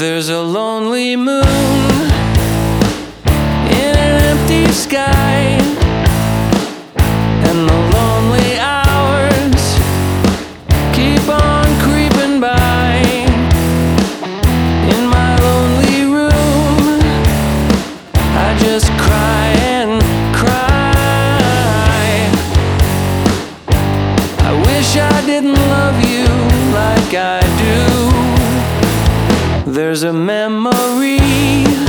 There's a lonely moon in an empty sky, and the lonely hours keep on creeping by. In my lonely room, I just cry and cry. I wish I didn't love you like I do. There's a memory